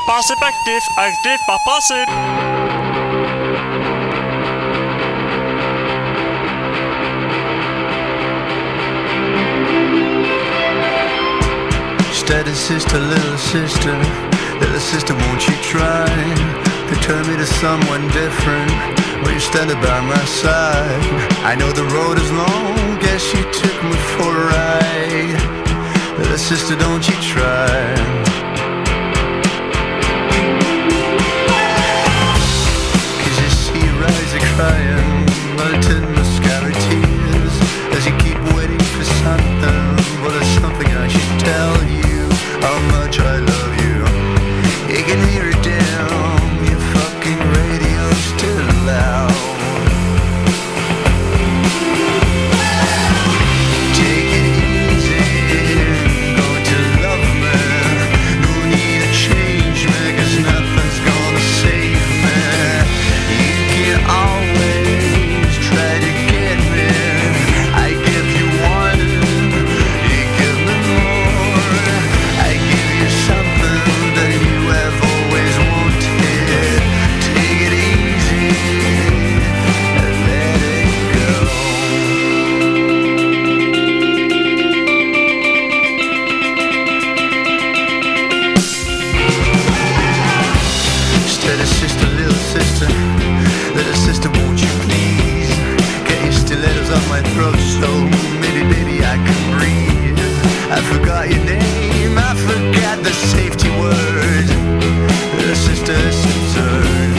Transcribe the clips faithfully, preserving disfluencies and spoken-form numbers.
Perspektiv aktiv papaser. Steady sister, little sister, little sister, won't you try to turn me to someone different? Will you stand by my side? I know the road is long, guess you took me for a ride. Little sister, don't you try. Cause you see your eyes are crying, melted mascara tears, as you keep waiting for something. Well, there's something I should tell you, how much I love you. You can hear it down, your fucking radio's still loud. Take it easy, going to love me. No need to change me, cause nothing's gonna save me. You can always try to get me. I give you one, you give me more. I give you something that you have always wanted. Take it easy and let it go. Steady sister, little sister, little sister, won't you please get your stilettos off my throat so maybe, baby, I can breathe. I forgot your name, I forgot the safety word. Little sister, it's absurd.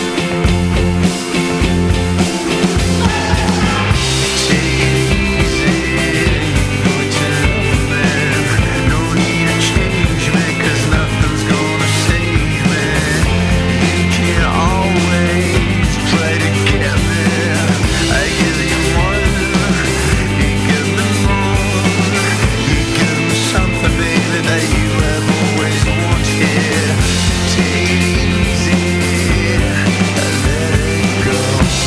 Take it easy, going to love me. No need to change me, cause nothing's gonna save me. You can always try to get me. I give you one, you give me more. You give me something, baby, that you have always wanted. Take it easy and let it go.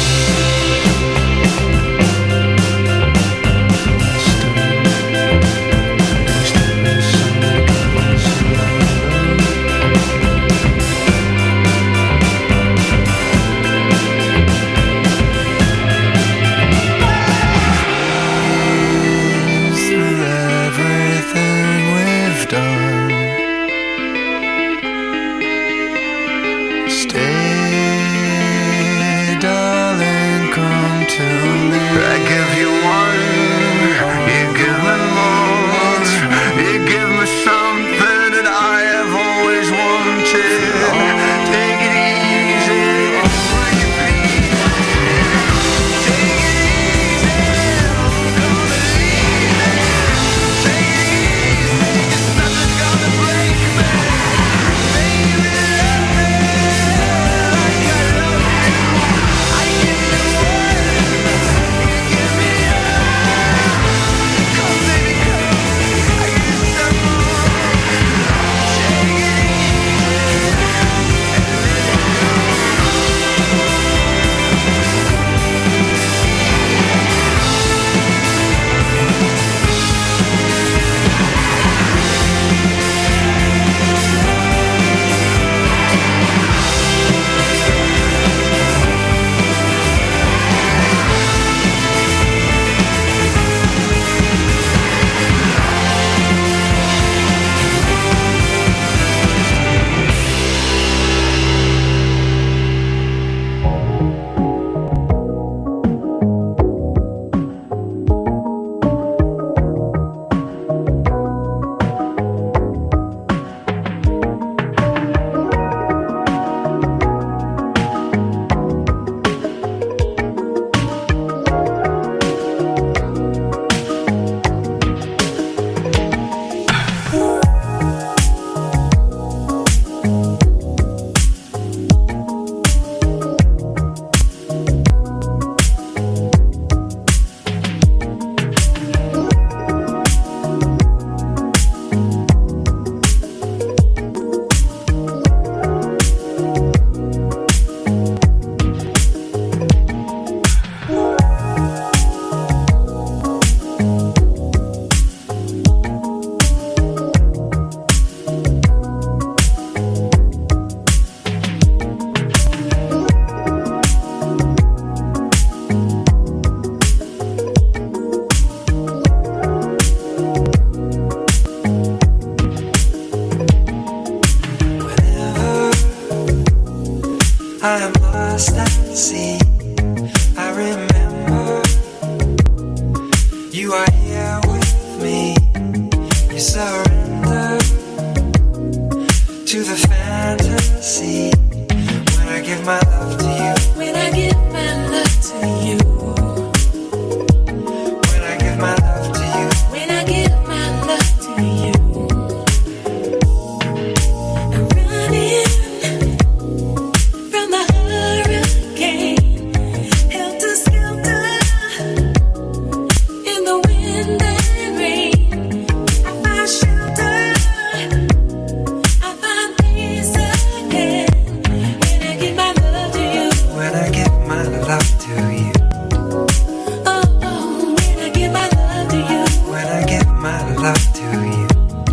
Through everything we've done, stay, darling, come to me. I give you one, you give me more. You give me something that I have always wanted. Take it easy, will you please? Take it easy, I'm gonna leave it. Take it easy, 'cause nothing's gonna break me. Baby, love me like I love you. I give you one, you give me all. I am lost at sea. I remember you are here with me. You surrender to the fantasy when I give my love to you. When I give my love to you. When I give my love to you. When I give my love to you. I'm running from the hurricane, helter skelter in the wind and rain. I find shelter, I find peace again when I give my love to you. When I give my love to you. Oh, oh, when I give my love to you. When I give my love to you.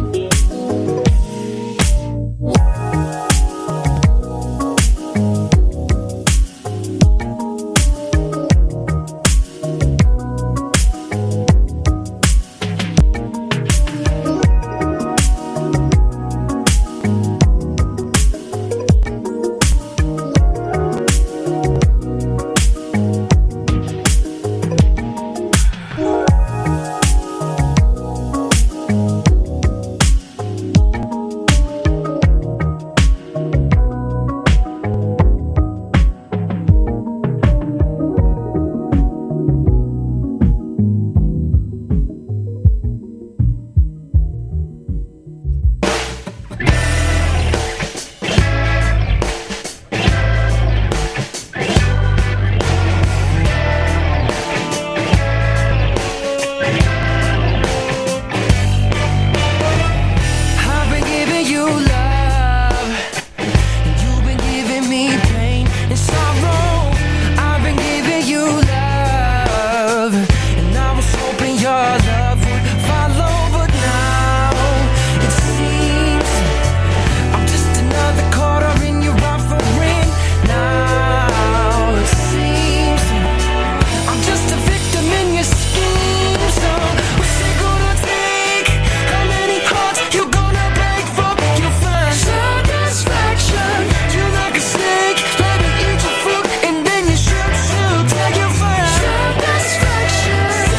I've been giving you love, and you've been giving me pain and sorrow. I've been giving you love, and I was hoping your love would follow, but now it seems I'm just another quarter in your offering. Now it seems I'm just a victim in your scheme. So what's it gonna take? How many hearts you gonna break for you find satisfaction? You like a snake, let me eat your fruit, and then you shoot, shoot, till you find satisfaction.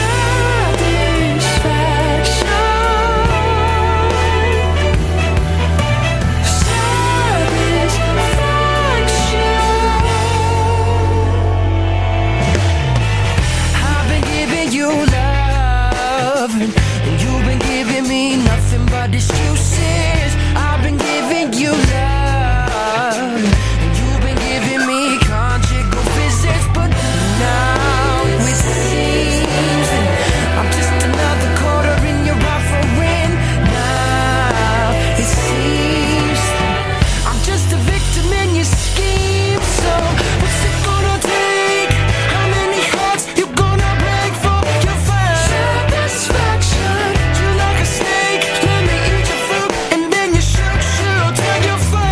Satisfaction. I've been giving you love, and you've been giving me nothing but excuses. I've been giving you love, and you've been giving me conjugal visits, but now it seems that I'm just another quarter in your offering. Now it seems I'm just a victim in your scheme. So what's it gonna take? How many hearts you gonna break for your find satisfaction? You like a snake, let me eat your fruit, and then you shoot, shoot till you find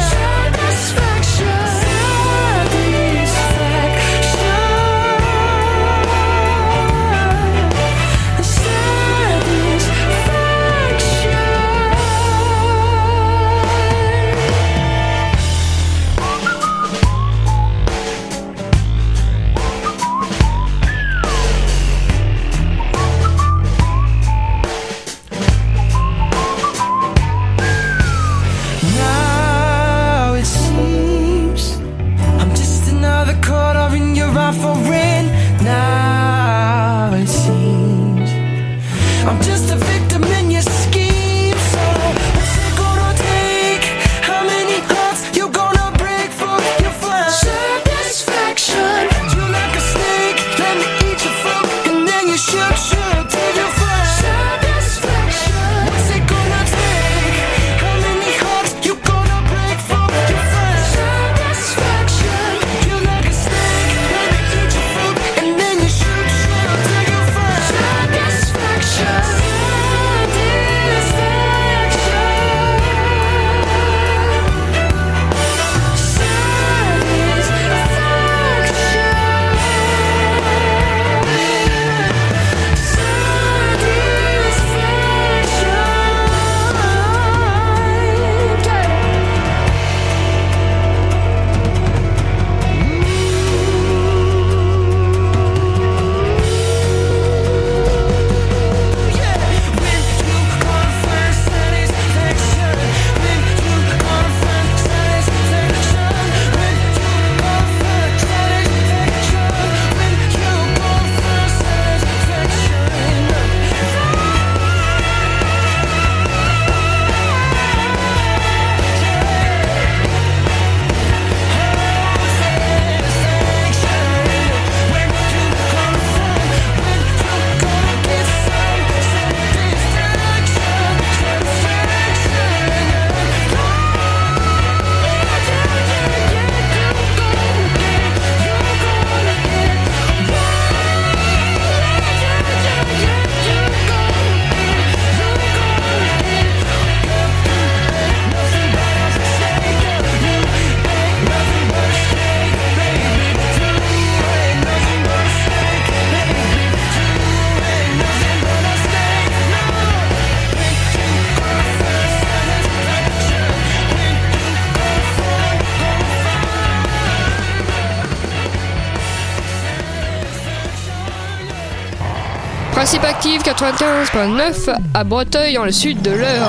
Principe Active quatre-vingt-quinze virgule neuf à Breteuil, dans le sud de l'Eure.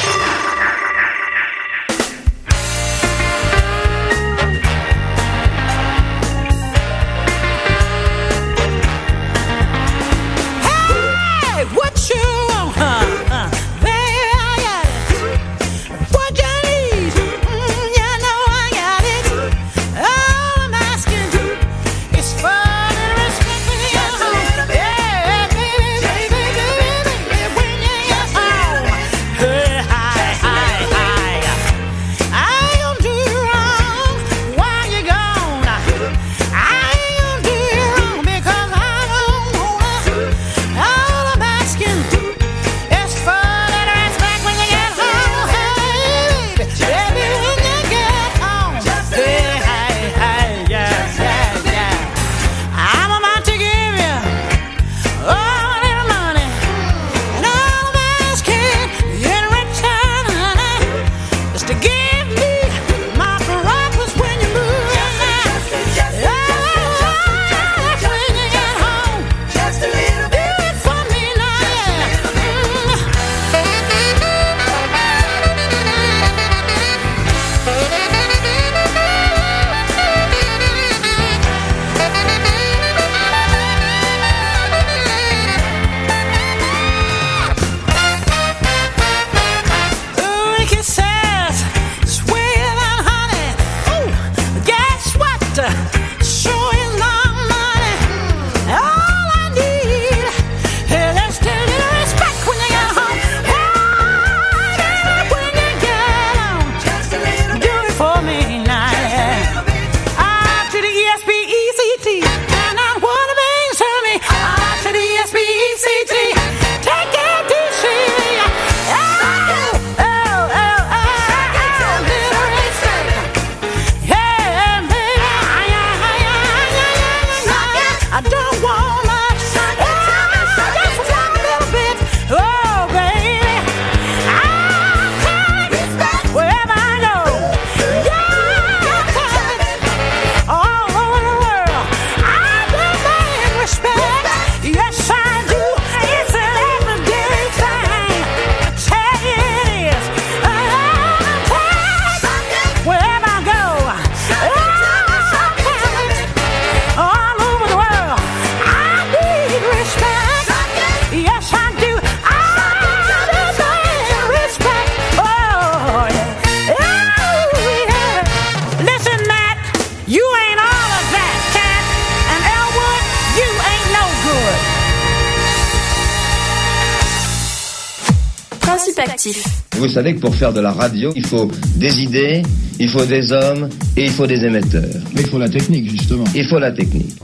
Principe Actif. Vous savez que pour faire de la radio, il faut des idées, il faut des hommes et il faut des émetteurs. Mais il faut la technique, justement. Il faut la technique.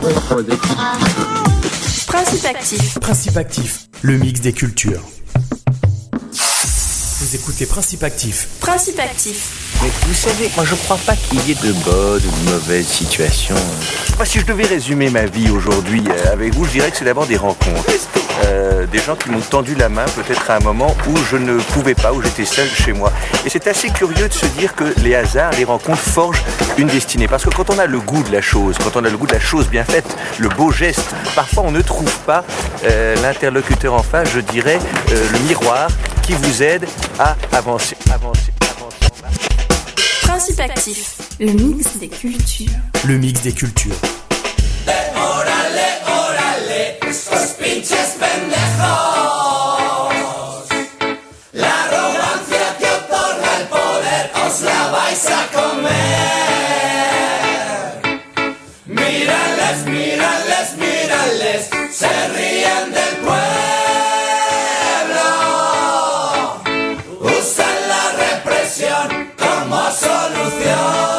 Principe Actif. Principe Actif, le mix des cultures. Vous écoutez Principe Actif. Principe Actif. Mais vous savez, moi je crois pas qu'il y ait de bonnes ou de mauvaises situations. Moi, si je devais résumer ma vie aujourd'hui euh, avec vous, je dirais que c'est d'abord des rencontres. Euh, des gens qui m'ont tendu la main peut-être à un moment où je ne pouvais pas, où j'étais seul chez moi. Et c'est assez curieux de se dire que les hasards, les rencontres forgent une destinée. Parce que quand on a le goût de la chose, quand on a le goût de la chose bien faite, le beau geste, parfois on ne trouve pas euh, l'interlocuteur en face, je dirais, euh, le miroir qui vous aide à avancer, avancer, avancer. Principe Actif, le mix des cultures. Le mix des cultures. Órale, órale, estos pinches pendejos. La arrogancia que otorga el poder os la vais a comer. Mírales, mírales, mírales, se ríen del pueblo. Usan la represión como solución.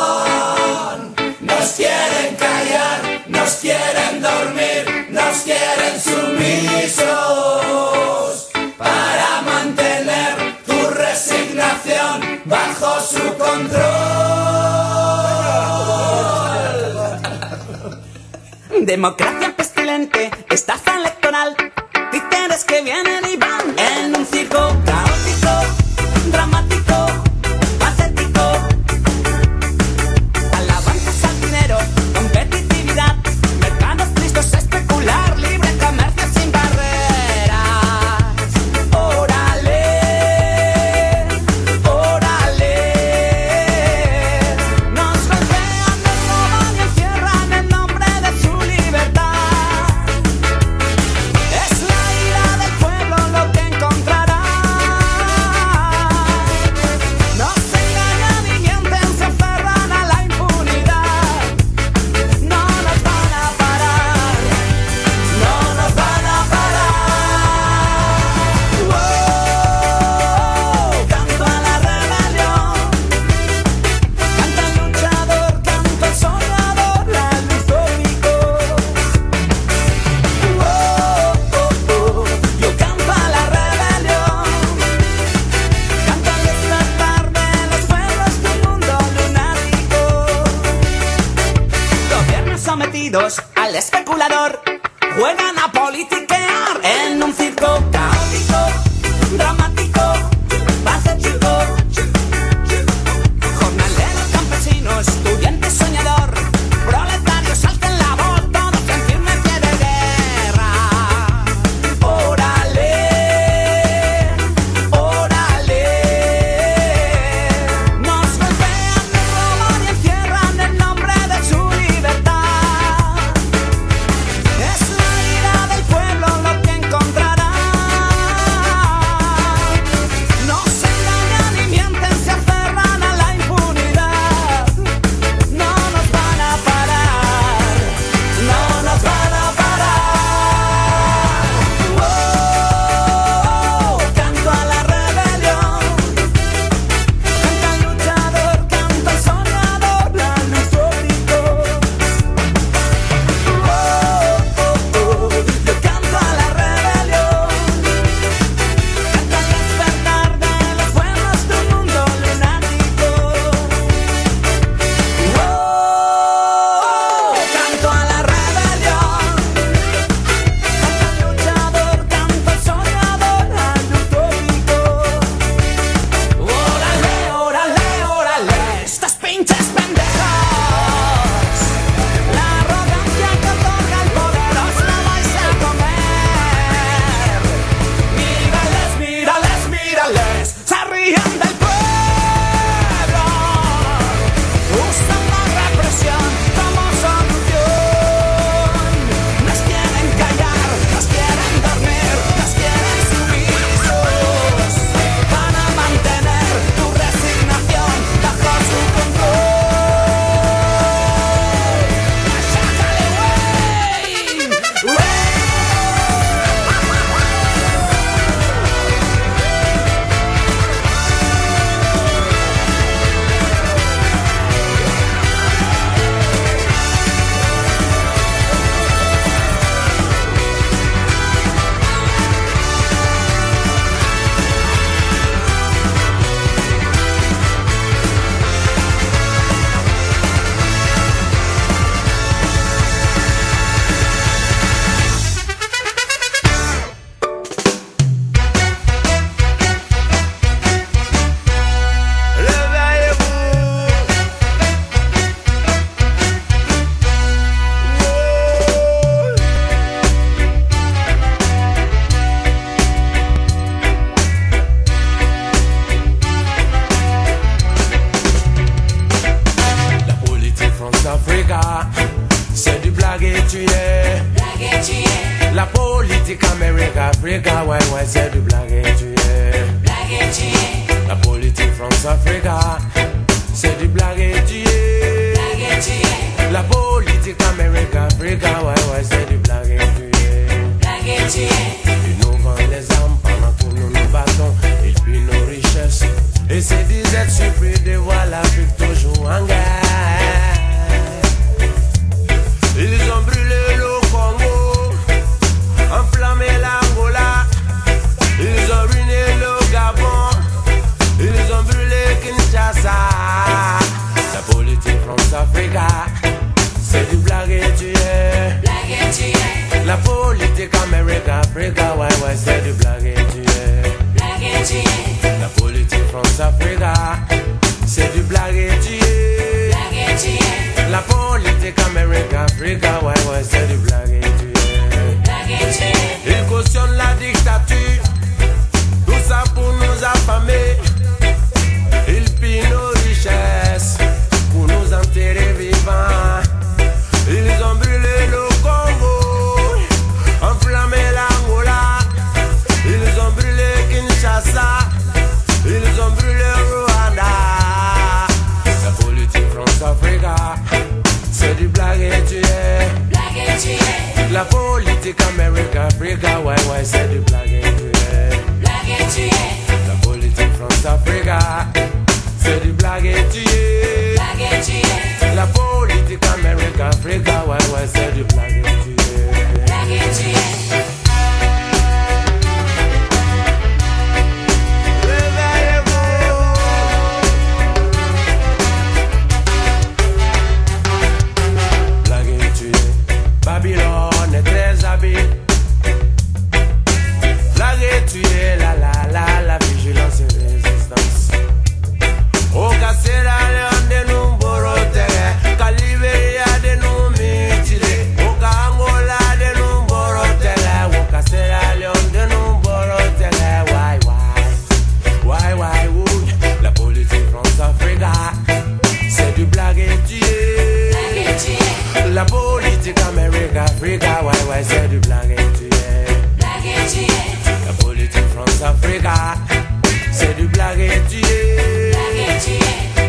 Nos quieren callar, nos quieren dormir, nos quieren sumisos para mantener tu resignación bajo su control. Democracia pestilente, estafa electoral, títeres que vienen y van en un circo caótico, dramático, patético. Alabanzas al dinero, competitividad, mercados tristos, especular, libre comercio sin barreras. campesinos al especulador juegan a politiquear en un circo caótico, dramático, patético. Jornalero, campesino, estudiante, soñador, proletario, salta en la voz, todos en firme pie de guerra. Órale, órale. Nos golpean, nos roban y encierran en nombre de su libertad. Es la ira del pueblo lo que encontrará. No se engañan ni mienten, se aferran a la impunidad. No nos van a parar, no nos van a parar. Oh, canto a la rebelión, canta el luchador, canta el soñador, la luz gritó. Oh, oh, oh, yo canto a la rebelión, canta el despertar de los pueblos de un mundo lunático. Oh, canto a la rebelión, canta el luchador, canta el soñador, la luz gritó. Órale, órale, órale, estos pinches pendejos. La arrogancia que otorga el poder os la vais a comer. Mírales, mírales, mírales, se ríen del pueblo. Usan la represión como solución. Nos quieren callar, nos quieren dormir, nos quieren sumisos. Van a mantener tu resignación bajo su control. ¡Sácale, güey! ¡Güey! La politique France-Africa, c'est du blague et tu es. La politique Amérique-Africa, ouais, ouais, c'est du blague et tu es. La politique France-Africa, c'est du blague et tu es. La politique Amérique-Africa, ouais, ouais, c'est du blague et tu es. Ils nous vendent les armes pendant que nous nous battons. Ils pillent nos richesses. Et ces disettes surpris de voir l'Afrique toujours en guerre. Ils ont brûlé le Congo, enflammé l'Angola. Ils ont ruiné le Gabon. Ils ont brûlé Kinshasa. La politique France-Africa, c'est du blague et tu es. La politique Amérique-Africa, ouais, ouais, c'est du blague et tu es. La politique France-Africa, c'est du blague et tu es. La politique Amérique-Africa, ouais, ouais, c'est du blague et tu es. Ils cautionnent la dictature, tout ça pour nous affamer. Ils pillent nos richesses pour nous enterrer vivants. Ils ont brûlé le Congo, enflammé l'Angola. Ils ont brûlé Kinshasa. Ils ont brûlé Rwanda. La politique France-Africa, c'est du blague et tu es. La politique Amérique-Africa, ouais, ouais, c'est du blague et tu es. La politique France-Africa, c'est du blague et tu es. La politique Amérique-Africa, ouais, ouais, c'est du blague et tu es. Blague et tu es.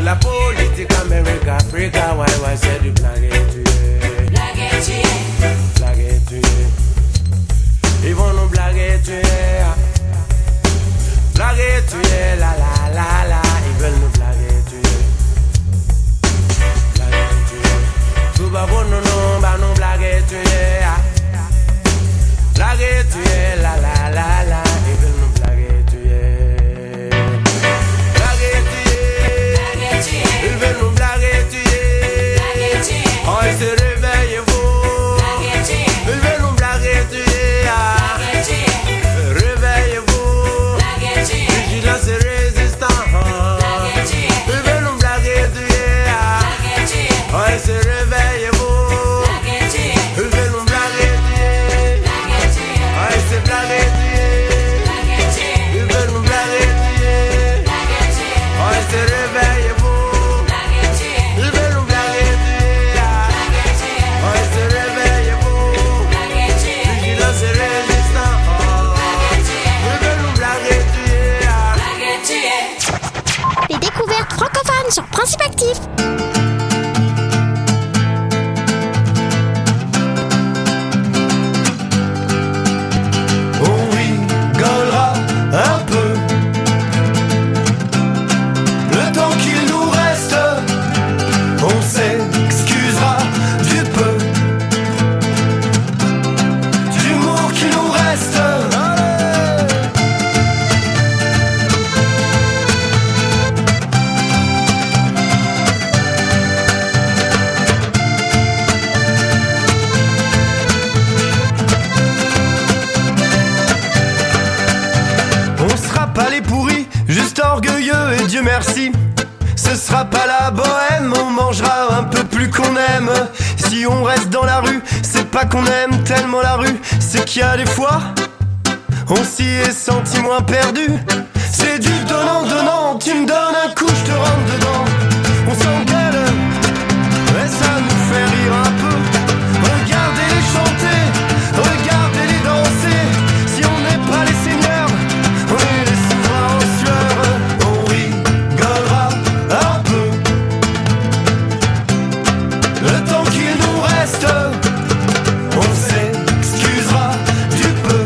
la politique Amérique, Africa, ouais, ouais, c'est du blague et tuer. Blague et tuer. Blague et tuer. Ils vont nous blaguer et tuer. Blaguer et tuer, la la la la. Ils veulent nous blaguer et tuer. Blaguer et tuer. Tout va bon, non, non, bah non, blaguer et tuer. Blaguer et tuer, la la la la. Ils veulent nous blaguer et tuer. Blaguer et tuer. Ils veulent nous blaguer et tuer. Oh, ils se réveillent, vous. Ils veulent nous blaguer et tuer. Réveillez-vous. Vigilance et résistance. Ils veulent nous blaguer et tuer. Oh, ils se réveillez-vous. Ils veulent nous blaguer et tuer. Oh, ils se blaguer et tuer. Ils veulent nous blaguer et tuer. Oh, ils se réveillez-vous. Ils veulent nous blaguer et tuer. Oh, ils se réveillez-vous. Vigilance et résistance. Ils veulent nous blaguer et tuer. Les découvertes francophones sur Principe Actif. On rigolera un peu le temps qu'il nous reste. On s'excusera du peu d'humour qui nous reste. On sera pas les pourris, juste orgueilleux et Dieu merci. Ce sera pas la bohème, on mangera un peu plus qu'on aime. Si on reste dans la rue, c'est pas qu'on aime tellement la rue, c'est qu'il y a des fois, on s'y est senti moins perdu. C'est du donnant-donnant, tu me donnes un coup, je te rentre dedans. On s'engueule, et ça nous fait rire un peu. Regardez-les chanter, regardez-les danser. Si on n'est pas les seigneurs, on est les souverains en sueur. On rigolera un peu le temps qu'il nous reste. On s'excusera du peu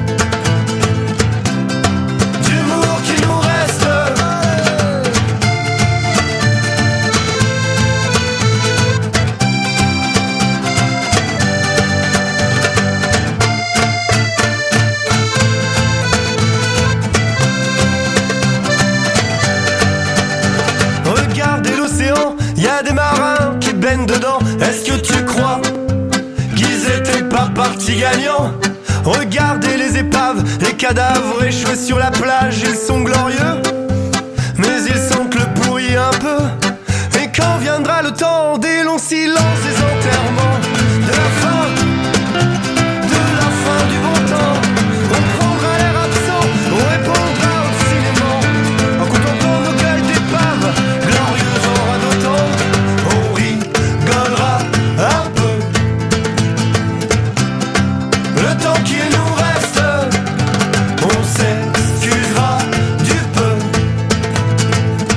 d'humour qui nous reste. Regardez l'océan, y a des marins qui baignent dedans. Est-ce que tu crois qu'ils étaient pas partis gagnants? Regardez les épaves, les cadavres échoués sur la plage, ils sont glorieux, mais ils sentent le pourri un peu. Et quand viendra le temps des longs silences, des enterrements,